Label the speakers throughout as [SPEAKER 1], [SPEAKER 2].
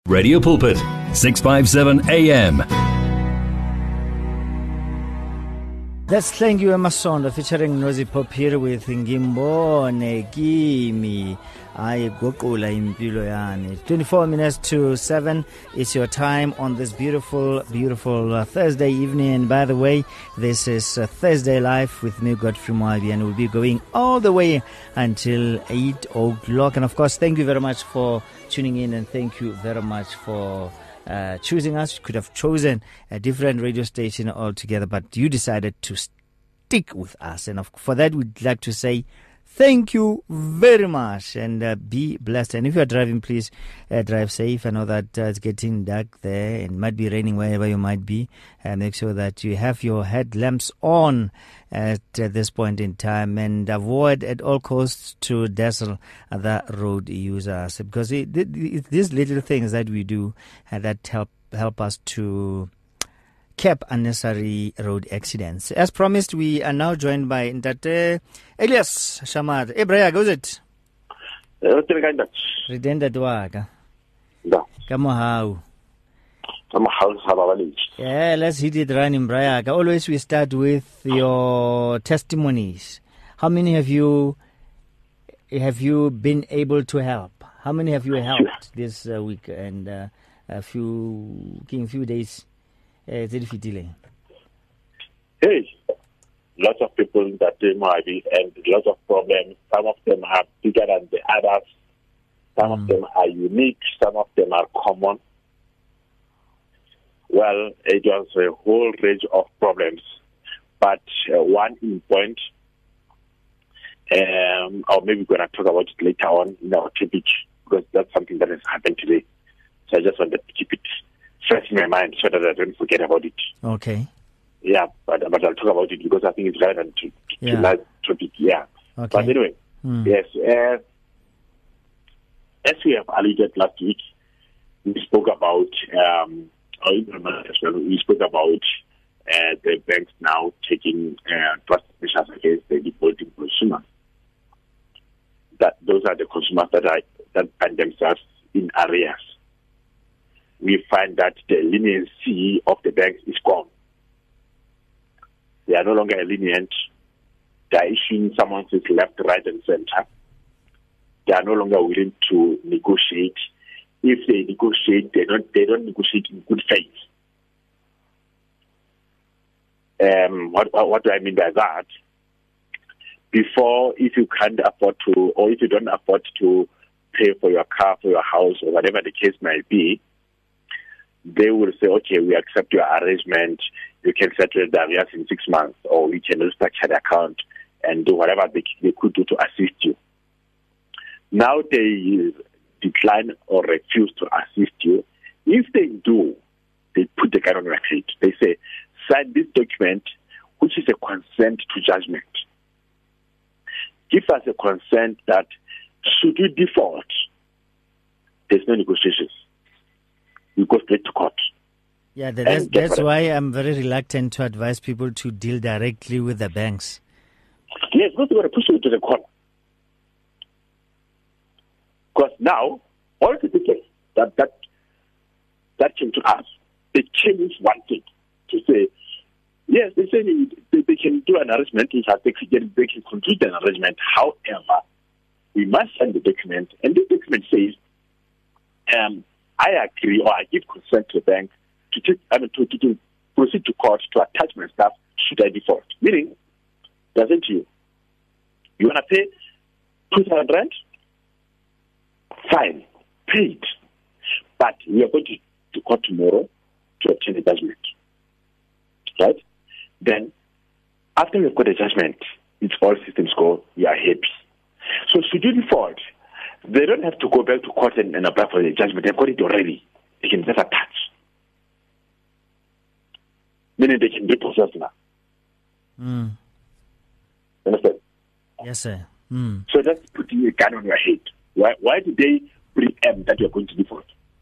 [SPEAKER 1] Radio Pulpit, 657 AM.
[SPEAKER 2] That's Thank You Emasondo featuring Nozi Pop here with Ngimbone Kimi. Ay goqula impilo yani. 24 minutes to 7 is your time on this beautiful Thursday evening. And by the way, this is Thursday Live with me, Godfrey Mwabi, and we'll be going all the way until 8 o'clock. And of course, thank you very much for tuning in, and thank you very much for choosing us. You could have chosen a different radio station altogether, but you decided to stick with us. And for that, we'd like to say thank you very much, and be blessed. And if you're driving, please drive safe. I know that it's getting dark there and might be raining wherever you might be. Make sure that you have your headlamps on at this point in time, and avoid at all costs to dazzle other road users, because these little things that we do that help us to cap unnecessary road accidents. As promised, we are now joined by Ntate Elias Shamar. Braya, goes it? Redenda Dwaga. Kamohau. Yeah, let's hit it running, Braya. Always we start with your testimonies. How many have you been able to help? How many have you helped this week and a few days? Hey,
[SPEAKER 3] lots of people that they might be, and lots of problems. Some of them are bigger than the others. Some of them are unique. Some of them are common. Well, it was a whole range of problems. But one in point, or maybe we're going to talk about it later on in our topic, because that's something that has happened today. So I just wanted to keep it fresh in my mind so that I don't forget about it.
[SPEAKER 2] Okay.
[SPEAKER 3] Yeah, but I'll talk about it because I think it's relevant to that topic. Yeah.
[SPEAKER 2] Okay.
[SPEAKER 3] But anyway, yes, as we have alluded last week, we spoke about, we spoke about the banks now taking drastic measures against the defaulting consumers. That those are the consumers that find themselves in arrears. We find that the leniency of the banks is gone. They are no longer lenient. They are issuing summonses left, right, and center. They are no longer willing to negotiate. If they negotiate, they don't negotiate in good faith. What do I mean by that? Before, if you can't afford to, or if you don't afford to pay for your car, for your house, or whatever the case might be, they will say, okay, we accept your arrangement. You can settle the arrears in 6 months, or we can restructure the account and do whatever they could do to assist you. Now they decline or refuse to assist you. If they do, they put the gun on your head. They say, sign this document, which is a consent to judgment. Give us a consent that should you default, there's no negotiations. You go straight to court.
[SPEAKER 2] Yeah, that's why I'm very reluctant to advise people to deal directly with the banks.
[SPEAKER 3] Yes, because they're going to push you to the corner. Because now, all the people that came to us, they changed one thing to say, yes, they say they can do an arrangement, in fact, they can complete an arrangement. However, we must send the document, and the document says, I agree or I give consent to the bank to proceed to court to attach my stuff should I default. Meaning, doesn't you want to pay 2,000 rand? Fine, pay it. But we are going to court tomorrow to obtain a judgment. Right? Then, after we've got a judgment, it's all systems go, we are happy. So should you default, they don't have to go back to court and apply for the judgment. They've got it already. They can just attach. Meaning they can repossess now. Understand?
[SPEAKER 2] Yes, sir.
[SPEAKER 3] So that's putting a gun on your head. Why did they preempt that you're going to default?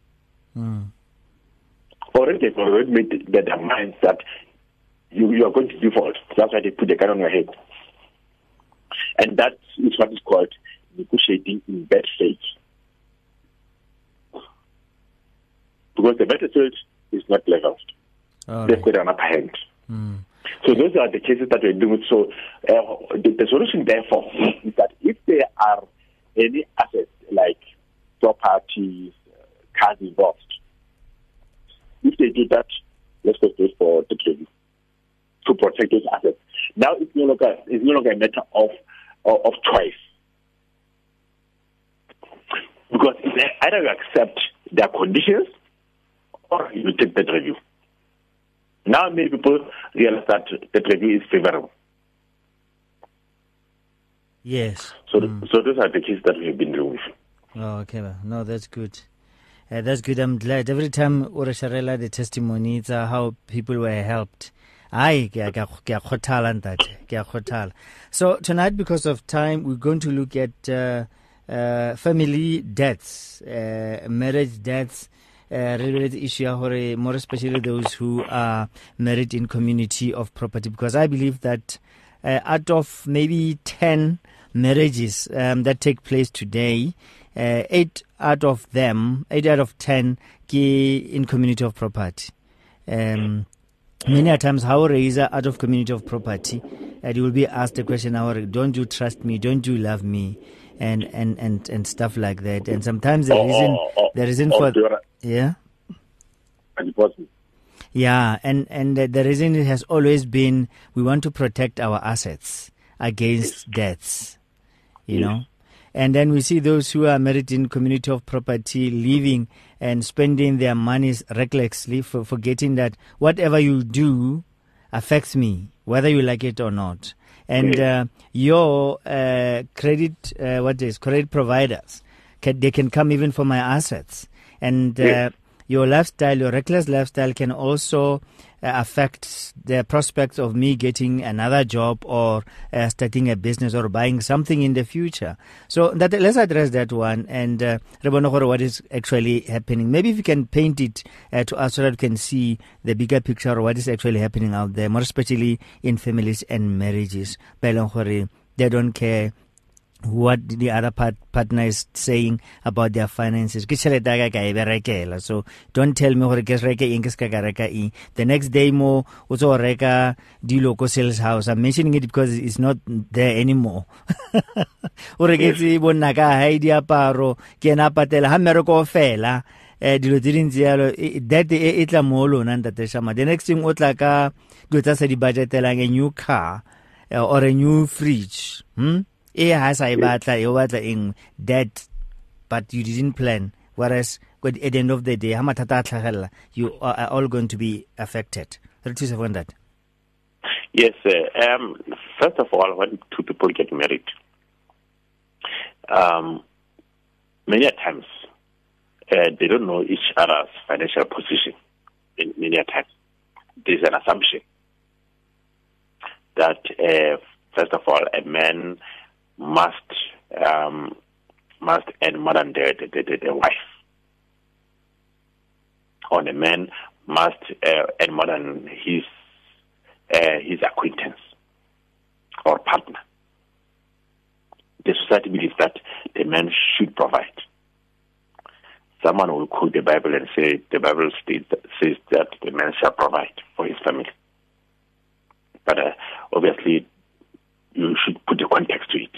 [SPEAKER 3] Already they've already made their minds that you are going to default. That's why they put the gun on your head. And that is what is called negotiating in bad faith. because the better search is not leveled. They've got an upper hand. So those are the cases that we're dealing with. So the solution, therefore, is that if there are any assets like properties, cars involved, if they do that, let's go straight for the review to protect those assets. Now it's no longer a matter of choice, because either you accept their conditions or you take that review. Now many people realize that the review is favorable.
[SPEAKER 2] Yes.
[SPEAKER 3] So those are the cases that we have been dealing with.
[SPEAKER 2] Oh, okay. No, that's good. That's good. I'm glad. Every time Orasharela the testimony, it's how people were helped. So tonight, because of time, we're going to look at family deaths, marriage deaths, related issue, more especially those who are married in community of property, because I believe that out of maybe 10 marriages that take place today, 8 out of 10 in community of property. Many a times, how raise out of community of property, you will be asked the question, don't you trust me? Don't you love me? And stuff like that. And sometimes the reason for yeah. Yeah, and the reason it has always been we want to protect our assets against deaths, you know. And then we see those who are married in community of property living and spending their monies recklessly, forgetting that whatever you do affects me, whether you like it or not. And your credit providers, they can come even for my assets. And your lifestyle, your reckless lifestyle can also affect the prospects of me getting another job or starting a business or buying something in the future. So let's address that one and what is actually happening. Maybe if you can paint it to us so that we can see the bigger picture of what is actually happening out there, more especially in families and marriages. They don't care what the other partner is saying about their finances. So don't tell me the next day more also reka di local sales house. I'm mentioning it because it's not there anymore. The next thing a new car or a new fridge. That, but you didn't plan. Whereas at the end of the day, you are all going to be affected.
[SPEAKER 3] Yes. First of all, when two people get married, many times they don't know each other's financial position. Many times there's an assumption that first of all, a man must earn more than the wife, or the man must earn more than his acquaintance or partner. The society believes that the man should provide. Someone will quote the Bible and say the Bible says that the man shall provide for his family. But obviously, you should put the context to it.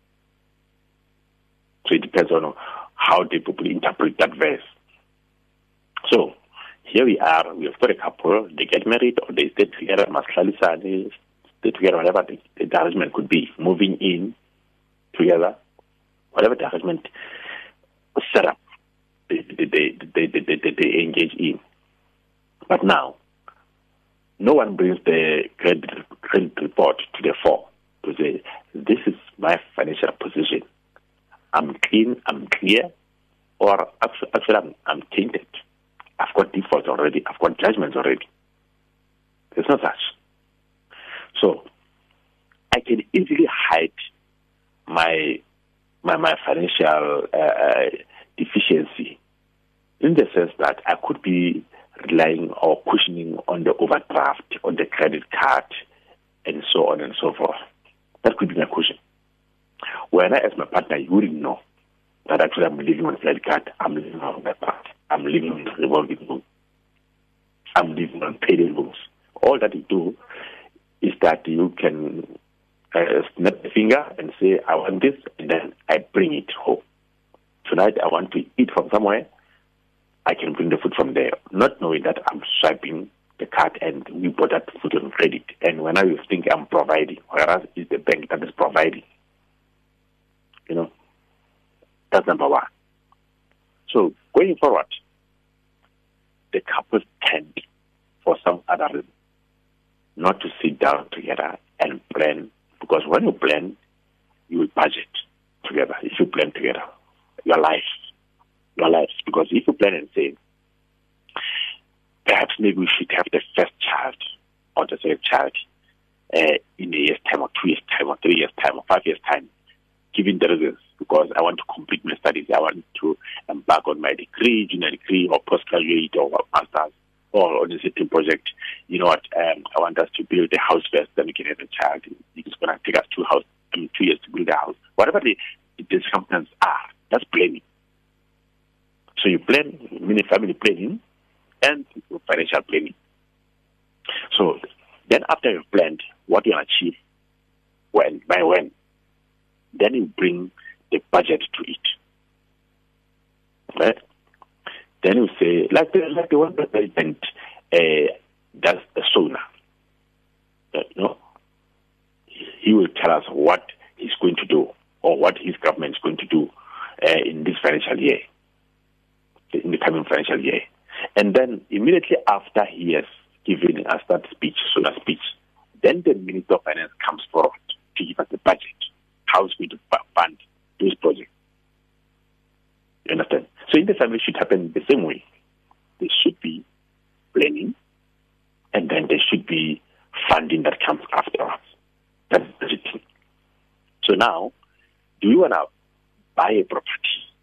[SPEAKER 3] So it depends on how the people interpret that verse. So here we are, we have got a couple, they get married or they stay together, stay together, whatever the arrangement could be, moving in together, whatever the arrangement set up, they engage in. But now, no one brings the credit report to the fore to say, this is my financial position. I'm clean, I'm clear, or actually I'm tainted. I've got defaults already, I've got judgments already. There's no such. So I can easily hide my financial deficiency in the sense that I could be relying or cushioning on the overdraft, on the credit card, and so on and so forth. That could be my cushion. When I, as my partner, you wouldn't know that actually I'm living on a credit card, I'm living on my part. I'm living on revolving loan. I'm living on payday loans. All that you do is that you can snap the finger and say, I want this, and then I bring it home. Tonight I want to eat from somewhere, I can bring the food from there, not knowing that I'm swiping the card and we bought that food on credit. And when I think I'm providing, whereas it's the bank that is providing. That's number one. So going forward, the couples tend, for some other reason, not to sit down together and plan, because when you plan, you will budget together. If you plan together, your lives. Because if you plan and say, perhaps maybe we should have the first child or the second child in a year's time or 2 years' time or 3 years' time or 5 years' time, given the reasons, because I want to complete my studies, I want to embark on my degree, junior degree, or postgraduate, or master's, or on a certain project. You know what? I want us to build a house first, then we can have a child. It's going to take us 2 years to build a house. Whatever the circumstances are, that's planning. So you plan, meaning family planning and financial planning. So then after you've planned what you want to achieve, by when, then you bring the budget to it. Right? Then you say, like the one president does the sooner. He will tell us what he's going to do or what his government is going to do in this financial year, in the coming financial year. And then immediately after he has given us that speech, then the Minister of Finance comes forward to give us the budget, how it's going to fund those projects. You understand? So in the family should happen the same way. There should be planning, and then there should be funding that comes afterwards. That's budgeting. So now, do you want to buy a property,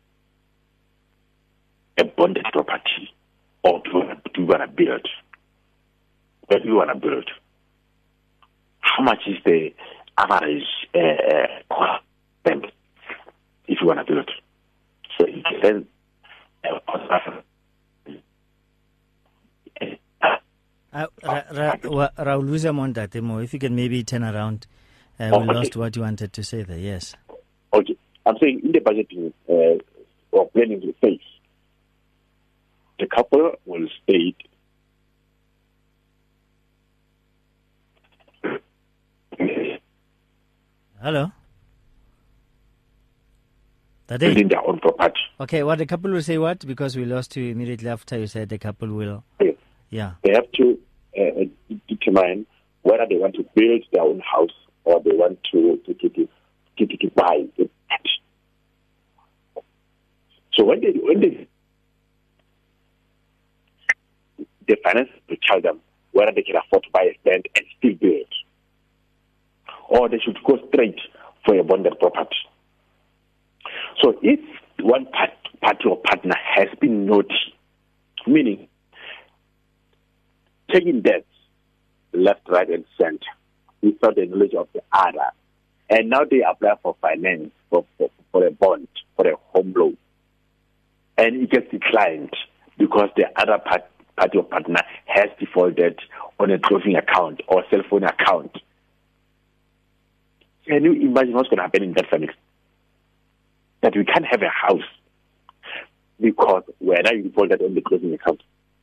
[SPEAKER 3] a bonded property, or do you want to build? Where do you want to build? How much is the average cost if you want to build? So it depends.
[SPEAKER 2] Rauluza Mondatemo, if you can maybe turn around. We lost what you wanted to say there, yes.
[SPEAKER 3] Okay. I'm saying in the budgeting or planning phase, the couple will state
[SPEAKER 2] hello?
[SPEAKER 3] building their own property.
[SPEAKER 2] Okay, the couple will say what? Because we lost you immediately after you said the couple will.
[SPEAKER 3] Yes.
[SPEAKER 2] Yeah.
[SPEAKER 3] They have to determine whether they want to build their own house or they want to buy it. So when they the finance will tell them whether they can afford to buy a stand and still build, or they should go straight for a bonded property. So if one party or partner has been naughty, meaning taking debts left, right, and center without the knowledge of the other, and now they apply for finance for a bond, for a home loan, and it gets declined because the other party or partner has defaulted on a closing account or cell phone account. Can you imagine what's going to happen in that family? That we can't have a house because we're now defaulted on the closing account.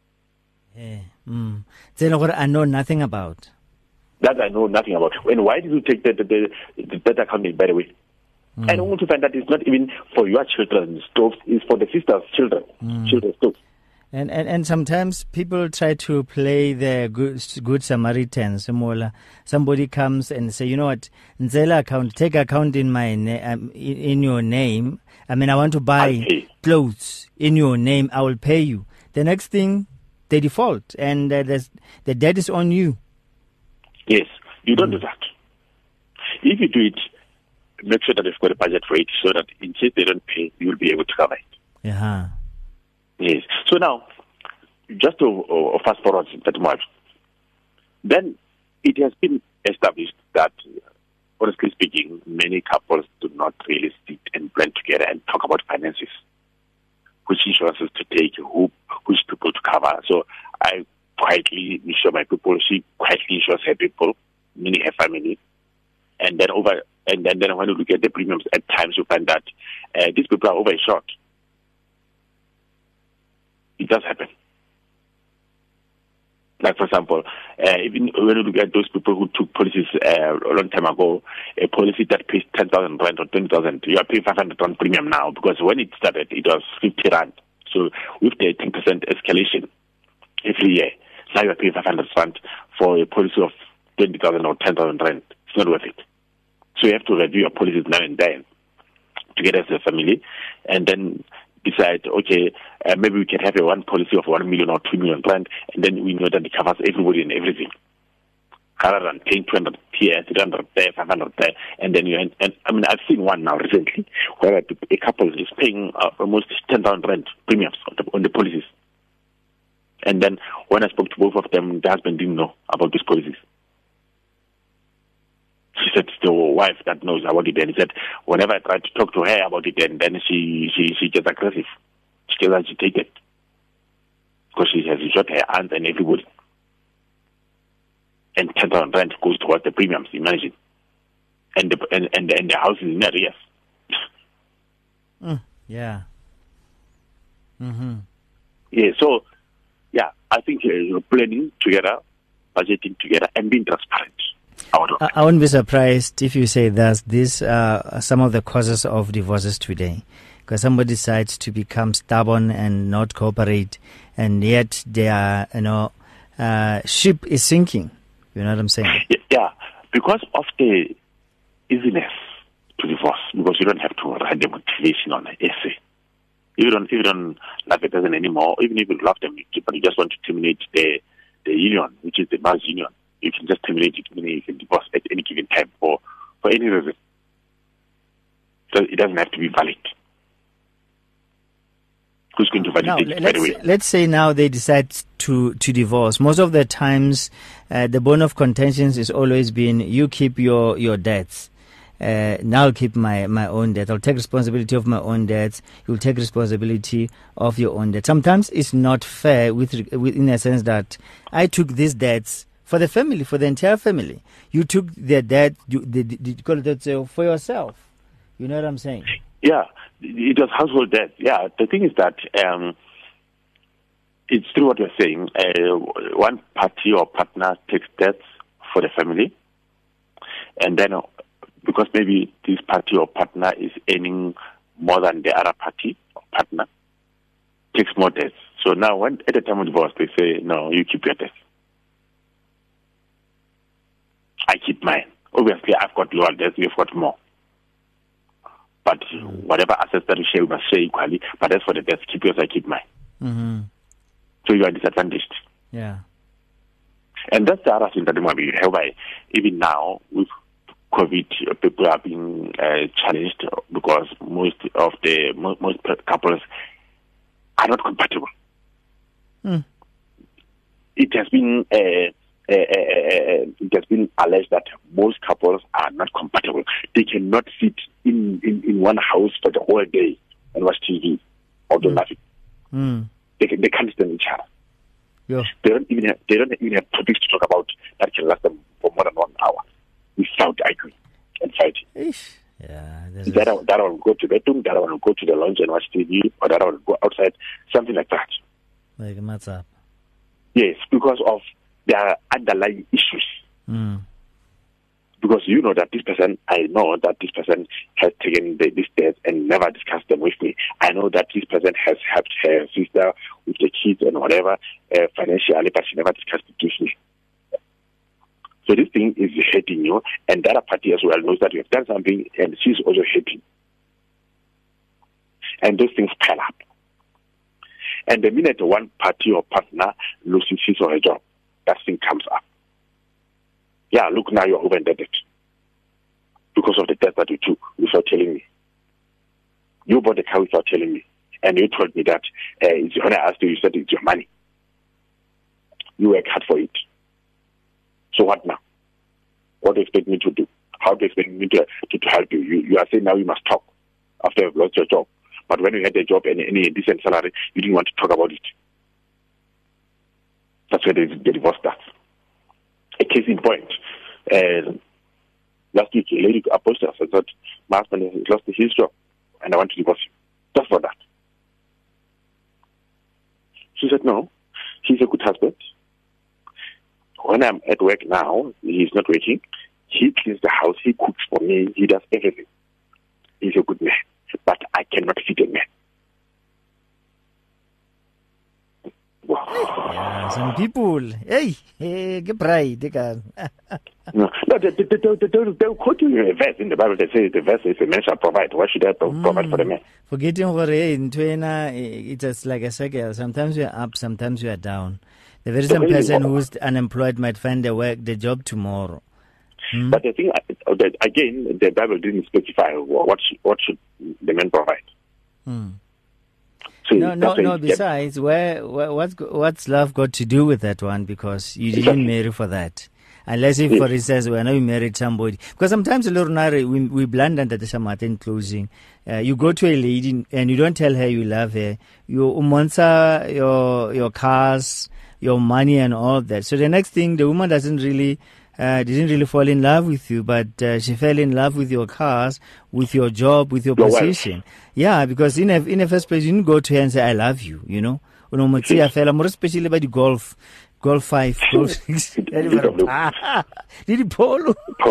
[SPEAKER 2] I know nothing about.
[SPEAKER 3] That I know nothing about. And why did you take that account, by the way? And I want to find that it's not even for your children's stoves, it's for the sister's children's stoves.
[SPEAKER 2] And sometimes people try to play the good Samaritans. Somebody comes and say, you know what, Nzela account, take account in my in your name. I mean, I want to buy clothes in your name. I will pay you. The next thing, they default, and the debt is on you. Yes,
[SPEAKER 3] you don't do that. If you do it, make sure that you've got a budget for it, so that in case they don't pay, you will be able to cover it.
[SPEAKER 2] Yeah.
[SPEAKER 3] Yes. So now, just to fast forward that much, then it has been established that, honestly speaking, many couples do not really sit and plan together and talk about finances. which insurances to take, which people to cover. So I quietly insure my people. She quietly insures her people, meaning her family. And then when you look at the premiums, at times you find that these people are overshot. It does happen. Like, for example, even when you look at those people who took policies a long time ago, a policy that pays 10,000 rand or 20,000, you are paying 500 rand premium now, because when it started, it was 50 rand. So with the 10% escalation every year, now you are paying 500 rand for a policy of 20,000 or 10,000 rand. It's not worth it. So you have to review your policies now and then together as a family, and then decide, okay, maybe we can have a one policy of 1 million or 2 million rand, and then we know that it covers everybody and everything. Rather than paying 200 here, 300 there, 500 there, and then I've seen one now recently where a couple is paying almost 10,000 rand premiums on the policies. And then when I spoke to both of them, the husband didn't know about these policies. She said it's the wife that knows about it, and he said whenever I try to talk to her about it, and then she gets aggressive. She gets agitated because she has shot her aunt and everybody. And 10,000 rand goes towards the premiums, imagine. And the house is in arrears.
[SPEAKER 2] Yeah.
[SPEAKER 3] Yeah, so, yeah, I think planning together, budgeting together, and being transparent.
[SPEAKER 2] I wouldn't be surprised if you say that these are some of the causes of divorces today. Because somebody decides to become stubborn and not cooperate, and yet their ship is sinking. You know what I'm saying?
[SPEAKER 3] Yeah, because of the easiness to divorce, because you don't have to write the motivation on an essay. If you don't love a person anymore, even if you love them, but you just want to terminate the union, which is the marriage union, you can just terminate it, meaning you can divorce at any given time for any reason. So it doesn't have to be valid. Who's going to validate it, by the way? Let's
[SPEAKER 2] say now they decide to divorce. Most of the times, the bone of contention is always been, you keep your debts. Now I'll keep my own debt. I'll take responsibility of my own debts. You'll take responsibility of your own debt. Sometimes it's not fair in a sense that I took these debts for the family, for the entire family. You took their debt, you call it for yourself. You know what I'm saying?
[SPEAKER 3] Yeah, it was household debt. Yeah, the thing is that it's true what you're saying. One party or partner takes debts for the family, and then because maybe this party or partner is earning more than the other party or partner, takes more debts. So now, when at the time of divorce, they say, no, you keep your debts. I keep mine. Obviously, I've got lower debts, you've got more. But whatever assets that we share, we must share equally. But as for the debts, keep yours, I keep mine.
[SPEAKER 2] Mm-hmm.
[SPEAKER 3] So you are disadvantaged.
[SPEAKER 2] Yeah.
[SPEAKER 3] And that's the other thing that we might be whereby even now with COVID, people are being challenged because most couples are not compatible. It has been alleged that most couples are not compatible. They cannot sit in one house for the whole day and watch TV or do nothing. They can't stand each other.
[SPEAKER 2] Yeah.
[SPEAKER 3] They don't even have topics to talk about that can last them for more than 1 hour without arguing and fighting.
[SPEAKER 2] Yeah,
[SPEAKER 3] that one will go to the bedroom, that one will go to the lounge and watch TV, or that one will go outside, something like that.
[SPEAKER 2] Like what's up?
[SPEAKER 3] Yes, because of their underlying issues. Because you know that this person, I know that this person has taken this debt and never discussed them with me. I know that this person has helped her sister with the kids and whatever financially, but she never discussed it with me. So this thing is hurting you, and the other party as well knows that you have done something, and she's also hurting. And those things pile up. And the minute one party or partner loses his or her job, that thing comes up. Yeah, look, now you're over-indebted because of the debt that you took without telling me. You bought the car without telling me, and you told me that when I asked you, you said it's your money. You work hard for it. So what now? What do you expect me to do? How do you expect me to help you? You are saying now you must talk after you've lost your job. but when you had a job and any decent salary, you didn't want to talk about it. That's where the divorce starts. A case in point. Last week, a lady approached us and said, my husband has lost his job and I want to divorce him. Just for that. She said, no, he's a good husband. When I'm at work now, he's not working. He cleans the house, he cooks for me, he does everything. He's a good man, but I cannot feed a man. Wow.
[SPEAKER 2] Yeah, some people, get pride.
[SPEAKER 3] No, they'll quote you a verse in the Bible that says the verse is a man shall provide. Why should I provide for the man?
[SPEAKER 2] Forgetting what in Twena, it's just like a cycle. Sometimes you're up, sometimes you are down. The very same person who's unemployed might find the job tomorrow.
[SPEAKER 3] But the thing, again, the Bible didn't specify what should the man provide. So
[SPEAKER 2] no. Besides, what's love got to do with that one? Because you didn't marry for that. Unless if, for instance, when you married somebody. Because sometimes we blunder under the Shamat in closing. You go to a lady and you don't tell her you love her. You umonsa your cars, your money and all that. So the next thing, the woman didn't really fall in love with you, but she fell in love with your cars, with your job, with your position. Yeah, because in a first place, you didn't go to her and say, I love you, you know. More especially about the golf 5, golf 6. Did you polo?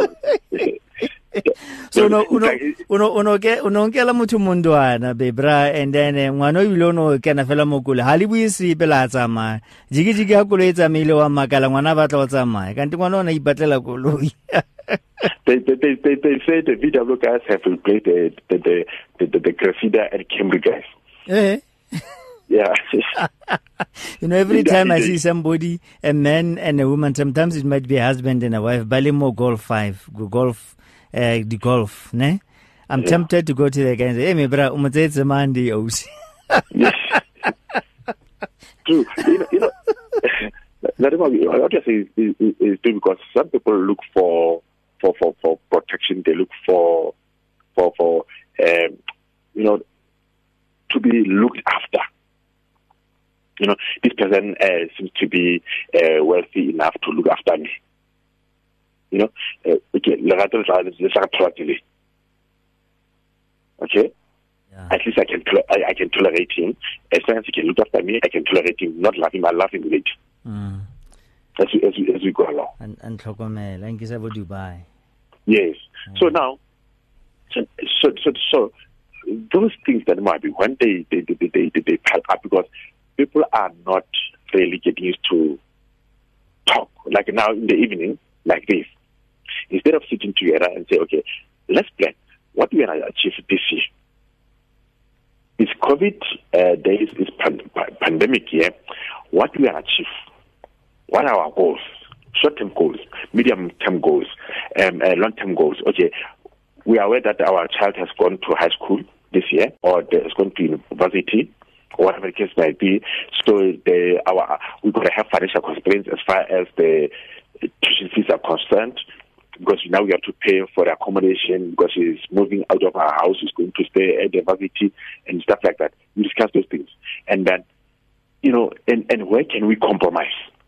[SPEAKER 2] So unonkela muthu mundwana bebra, and then ngwana o ile no kena fela mokole ha le buisi pela tsamaya jigijigi ha koloi tsamile wa makala ngwana batla o tsamaya kanti ngwana ona ipatlela koloi.
[SPEAKER 3] They say the VW guys have replaced the Cressida and Camry guys. Yeah.
[SPEAKER 2] You know, every time I see somebody, a man and a woman, sometimes it might be a husband and a wife, Balimo Golf 5, the golf, ne? I'm tempted to go to the guy and say, hey, my brother, it's a man, the OC.
[SPEAKER 3] True. You know, what I say is true, because some people look for protection, they look for you know, to be looked after. You know, this person seems to be wealthy enough to look after me. You know, okay, okay.
[SPEAKER 2] Yeah.
[SPEAKER 3] At least I can tolerate him. As long as he can look after me, I can tolerate him. Not love him, I love him later. As we go along.
[SPEAKER 2] And Dubai.
[SPEAKER 3] Yes. So now, so those things that might be when they pile up, because people are not really getting used to talk. Like now in the evening, like this, instead of sitting together and say, okay, let's plan. What do we want to achieve this year? It's COVID days, it's pandemic year. What do we want to achieve? What are our goals? Short-term goals, medium-term goals, long-term goals. Okay, we are aware that our child has gone to high school this year, or has gone to university, or whatever the case might be. So we've got to have financial constraints as far as the tuition fees are concerned, because now we have to pay for the accommodation because she's moving out of our house, she's going to stay at the university and stuff like that. We discuss those things. And then, you know, and where can we compromise?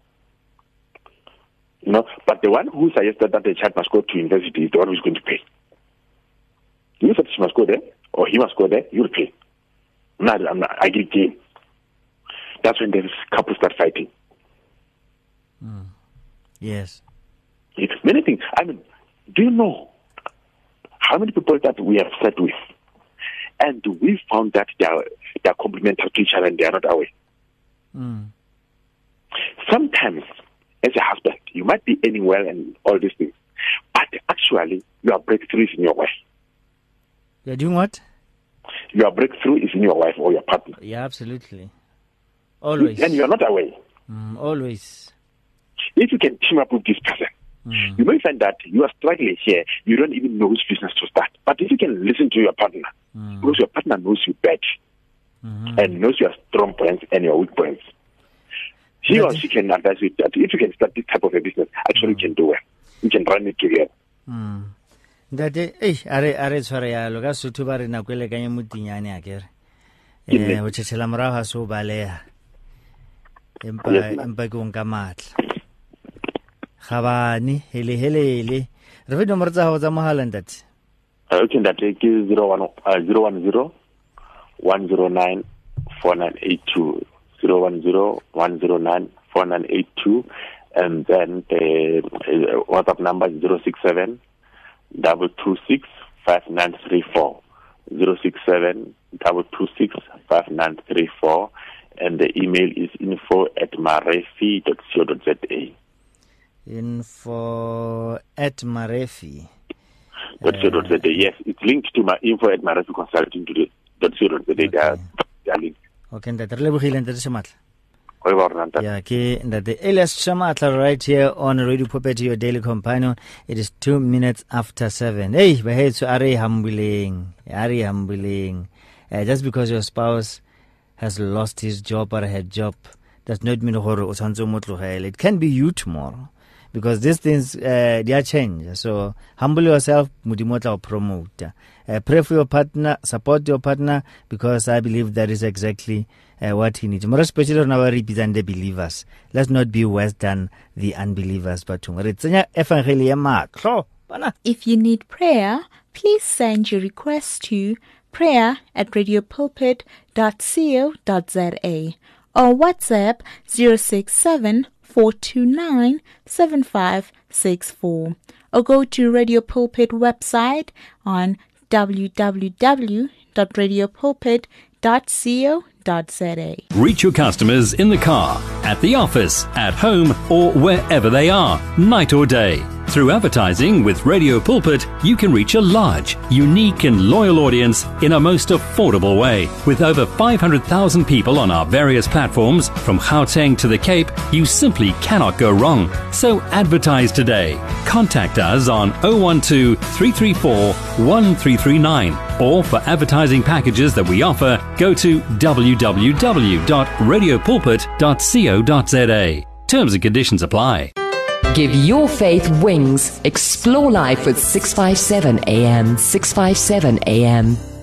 [SPEAKER 3] You know, but the one who suggested that the child must go to university is the one who's going to pay. You said she must go there, or he must go there, you'll pay. I'm not, I get game. That's when the couples start fighting.
[SPEAKER 2] Yes.
[SPEAKER 3] It's many things. I mean, do you know how many people that we have sat with, and we found that they are complementary to each other and they are not aware? Sometimes, as a husband, you might be earning well and all these things, but actually, your breakthrough is in your wife.
[SPEAKER 2] You're doing what?
[SPEAKER 3] Your breakthrough is in your wife or your partner.
[SPEAKER 2] Yeah, absolutely. Always.
[SPEAKER 3] And you're not aware.
[SPEAKER 2] Always.
[SPEAKER 3] If you can team up with this person, you may find that you are struggling here. You don't even know which business to start. But if you can listen to your partner, because your partner knows you better and knows your strong points and your weak points, he or she can advise you that if you can start this type of a business, actually you can do it. You can run it together.
[SPEAKER 2] That are tshware ya lo ka sotho ba re na kwele ka muting yane a kere o tshela morago ha so baleha empa ke onka matla gabane hele re fe nomoro tsa go tsa mogala ntate
[SPEAKER 3] okay ntate ke 010 109 4982 010 109 4982 and then the WhatsApp number is 067 226 5934 067 226 5934 and the email is info@marefi.co.za
[SPEAKER 2] info@marefi.co.za.
[SPEAKER 3] Yes, it's linked to my info@marefi.consulting.co.za. They are linked.
[SPEAKER 2] Okay, ntate re lebogile ntate Shamatla.
[SPEAKER 3] Yeah,
[SPEAKER 2] okay, ntate Elias Shamatla right here on Radio Pulpit, your daily companion. It is 2 minutes after 7. Hey, bahetso are humbling. Just because your spouse has lost his job or her job does not mean it can be you tomorrow, because these things they are change. So humble yourself, mudimota or promote. Pray for your partner, support your partner, because I believe that is exactly what he needs. More especially on our represent the believers. Let's not be worse than the unbelievers. But
[SPEAKER 4] if you need prayer, please send your request to prayer@radiopulpit.co.za or WhatsApp 067-429-7564 or go to Radio Pulpit website on www.radiopulpit.co.za.
[SPEAKER 1] Reach your customers in the car, at the office, at home, or wherever they are, night or day. Through advertising with Radio Pulpit, you can reach a large, unique and loyal audience in a most affordable way. With over 500,000 people on our various platforms, from Gauteng to the Cape, you simply cannot go wrong. So advertise today. Contact us on 012-334-1339. Or for advertising packages that we offer, go to www.radiopulpit.co.za. Terms and conditions apply.
[SPEAKER 5] Give your faith wings. Explore life with 657 AM. 657 AM.